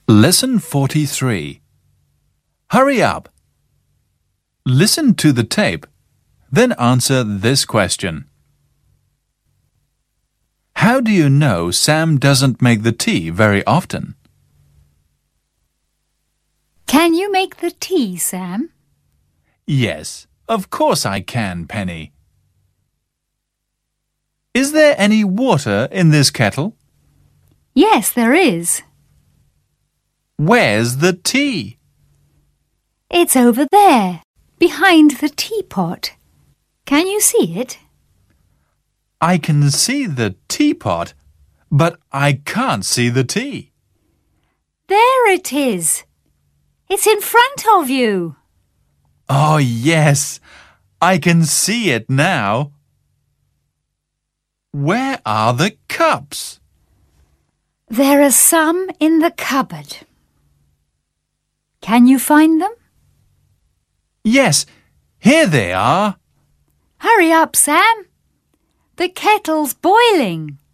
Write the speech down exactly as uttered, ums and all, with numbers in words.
Lesson forty-three. Hurry up. Listen to the tape, then answer this question. How do you know Sam doesn't make the tea very often? Can you make the tea, Sam? Yes, of course I can, Penny. Is there any water in this kettle? Yes, there is. Where's the tea? It's over there, behind the teapot. Can you see it? I can see the teapot, but I can't see the tea. There it is. It's in front of you. Oh, yes, I can see it now. Where are the cups? There are some in the cupboard. Can you find them? Yes, here they are. Hurry up, Sam. The kettle's boiling.